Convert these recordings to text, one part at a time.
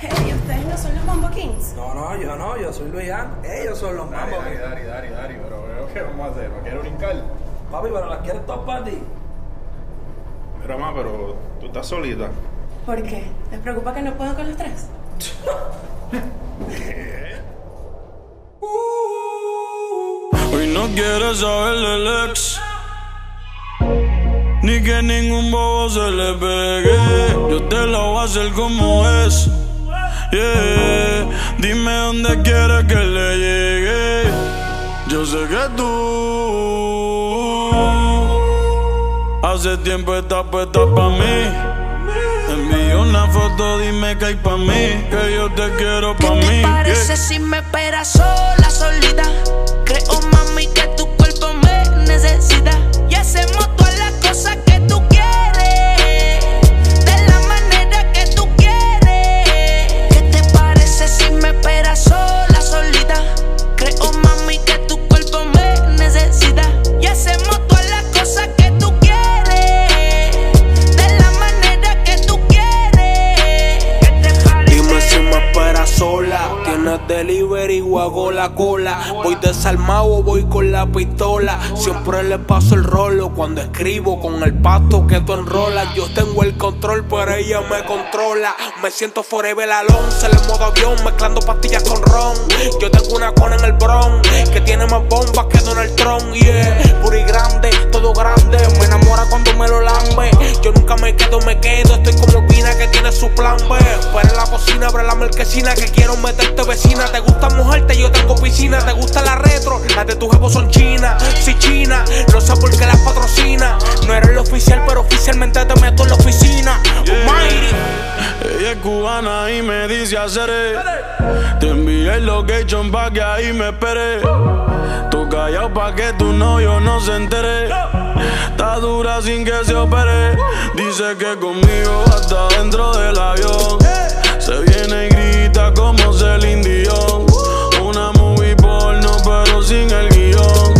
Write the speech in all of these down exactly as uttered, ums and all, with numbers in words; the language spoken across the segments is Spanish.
Hey, ¿ustedes no son los Mambo Kings? No, no, yo no, yo soy Luian. Ellos son los Dari, Mambo Dari, Kings. Dari, Dari, Dari, pero veo que vamos a hacer, ¿no quiero brincar? Papi, pero las quieres todas para ti. Mira, ma, pero tú estás solita. ¿Por qué? ¿Les preocupa que no puedo con los tres? Hoy no quiere saber del ex, ni que ningún bobo se le pegue. Yo te lo voy a hacer como es. Yeah. Dime dónde quieres que le llegue. Yo sé que tú hace tiempo estás puesta pa' mí. Envío una foto, dime que hay pa' mí, que yo te quiero pa' ¿Qué mí. te parece Yeah. si me esperas sola, solita? Creo, mami, que tu cuerpo me necesita y hacemos todas las cosas que tú quieres, de la manera que tú quieres. ¿Qué te parece si me esperas sola, solita? Creo, mami, que tu cuerpo me necesita y hacemos todas las cosas que tú quieres, de la manera que tú quieres. ¿Qué te parece? Dime si me esperas sola. Tienes delivery o hago la cola. Voy desarmado o voy con la pistola. Siempre le paso el rolo cuando escribo con el pasto que tú enrolas. Yo tengo el control, pero ella me controla. Me siento forever alone, se le modo avión, mezclando pastillas con ron. Yo tengo una cona en el Bronx que tiene más bombas que Donald Trump. Yeah, puri grande, todo grande. Me enamora cuando me lo lambe. Yo nunca me quedo, me quedo. Estoy como Pina que tiene su plan B. Pero en la cocina, abre la marquesina que quiero meterte vecina. Te gusta mojarte, yo tengo piscina. Te gusta la retro, las de tu jevo son chinas. Si china, no sé por qué las patrocina. No eres el oficial, pero oficialmente te meto en la oficina. Yeah. Almighty. Ella es cubana y me dice haceré. Te envié el location pa' que ahí me espere. Tú callado pa' que tu novio no se entere. Está dura sin que se opere. Dice que conmigo hasta dentro del avión. Se viene y grita como Celine Dion. Una movie porno pero sin el guión.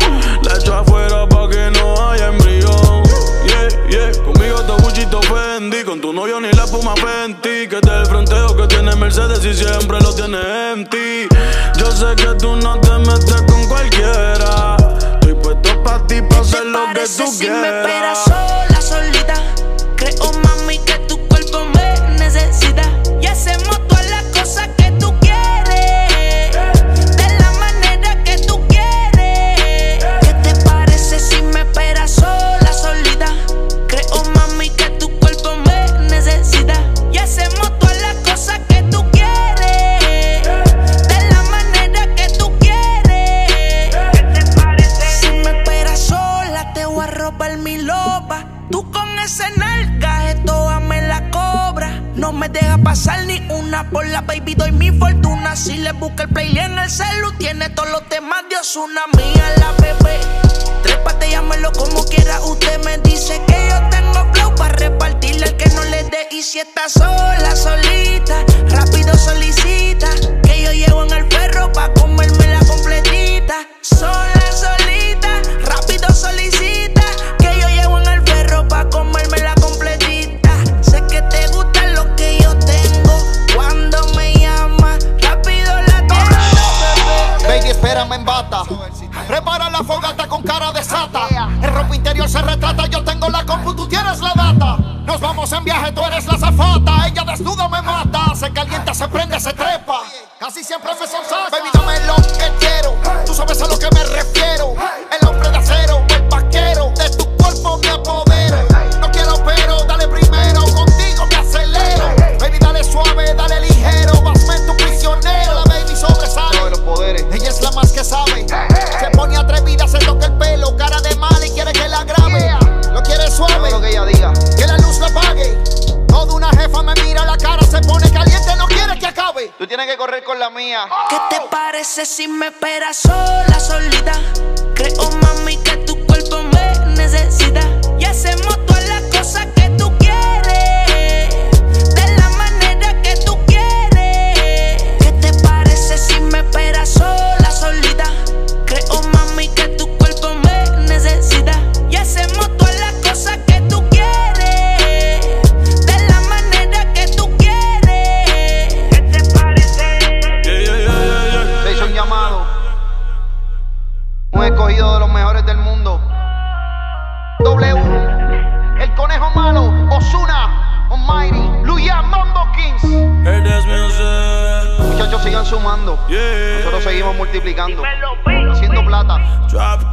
La echo afuera pa' que no haya embrión. Yeah, yeah, conmigo te Gucci te Fendi. Con tu novio ni la espuma Fenty. Que te el fronteo que tiene Mercedes y siempre lo tiene en ti. Yo sé que tú no te metes con cualquiera. Estoy puesto pa' ti pa' hacer lo que tú si quieras. me esperas sola, solita? Creo, mami, que tu cuerpo me necesita y hacemos todas las cosas que tú quieres, de la manera que tú quieres. ¿Qué te parece si me esperas sola, solita? Creo, mami, que tu cuerpo me necesita y hacemos todas las cosas que tú quieres, de la manera que tú quieres. ¿Qué te parece? Si me esperas sola, te voy a robar mi loba. Tú con ese nalgaje toda me la cobra. No me deja pasar ni una por la baby, doy mi fortuna. Si le busca el play en el celu, tiene todos los temas de Ozuna. Mía la bebé, trépate, llámelo como quiera. Usted me dice que yo tengo flow para repartirle al que no le dé. Y si está sola, solita, rápido solicita, que yo llevo en el perro pa' comerme la completita. Sola, solita, rápido solicita, que yo llevo en el perro pa' comerme la completita. Sé que te gusta lo que yo tengo. Cuando me llama, rápido la tengo. Baby, espérame en bata. Prepara la fogata con cara de sata. El ropa interior se retrata. Yo tengo la compu, tú tienes la data. Nos vamos en viaje, tú eres la zafata. Ella desnuda me mata. Se calienta, se prende, se trepa. Casi siempre me sonsaca. Baby, dame lo que quiero. Tú sabes a lo que me refiero. El hombre de acero, el vaquero. De tu cuerpo me apodero. No quiero pero, dale primero. Contigo me acelero. Baby, dale suave, dale ligero. Hazme tu prisionero. La baby sobresale. Todos los poderes. Ella es la más que sabe. Se pone atrevida, se toca el pelo. Cara de mal y quiere que la grabe. Lo quiere suave. Todo lo que ella diga. Que la luz la apague. Toda una jefa me mira a la cara, se pone caliente, no quiere que acabe. Tú tienes que correr con la mía. ¿Qué te parece si me esperas sola, solita? Creo, mami, que tu cuerpo me necesita y hacemos todas las cosas que tú quieres, de la manera que tú quieres. ¿Qué te parece si me esperas sola, solita? Creo, mami, que tu cuerpo me necesita y hacemos todas las cosas que tú quieres, de la manera que tú quieres. muchachos sigan sumando. Yeah. Nosotros seguimos multiplicando. Haciendo plata. Drop